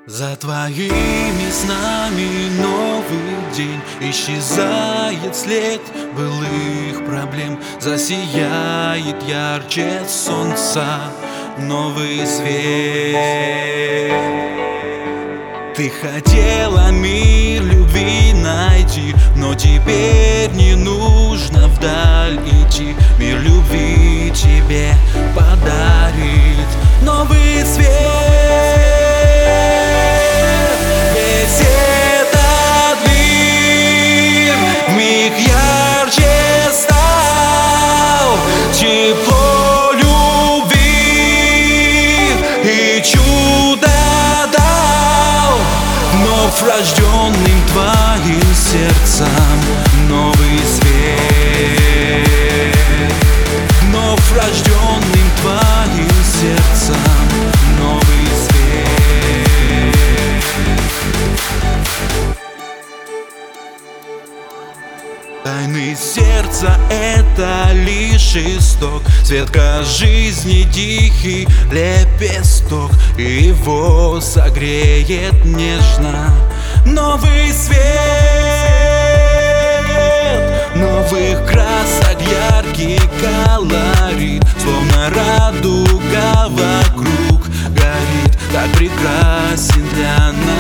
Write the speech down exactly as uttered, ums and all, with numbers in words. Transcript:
За твоими снами новый день, исчезает след былых проблем, засияет ярче солнца новый свет. Ты хотела мир любви найти, но теперь не нужно вдаль идти. Мир любви тебе подарит новый свет. Весь этот мир вмиг ярче стал, тепло любви и чудо дал вновь рожденным твоим сердцем новый свет. Вновь рожденным твоим сердцем новый свет. Тайны сердца — это лишь исток, светка жизни тихий лепесток, его согреет нежно новый свет. Новых красок яркий колорит, словно радуга вокруг горит, так прекрасен для нас